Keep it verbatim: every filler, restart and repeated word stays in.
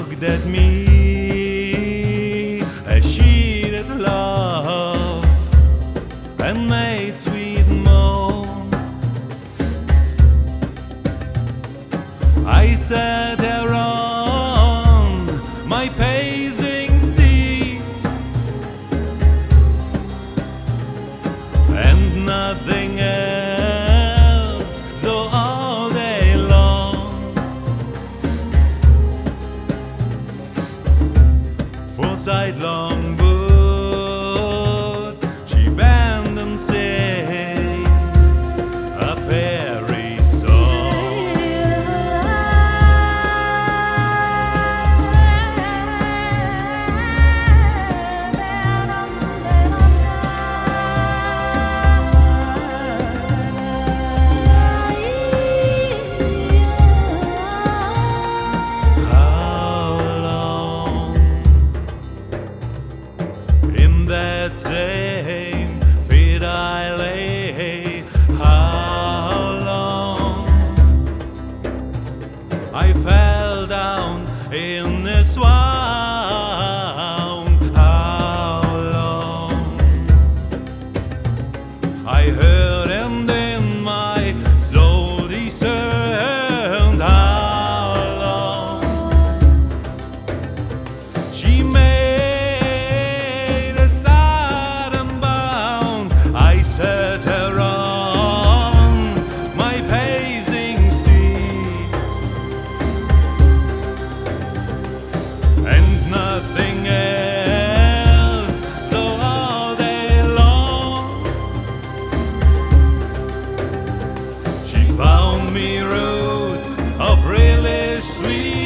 looked at me as she did love and made sweet moan. I sat there on my pacing steed, and nothing else, so all day long. For sidelong wood she bend and sang a fairy song. How long in that same fit I lay? How long I fell down in the swound? How long I heard and then my soul discerned? How long she made a sudden bound? I set her on my pacing steed, and nothing else, so all day long she found me roots of really sweet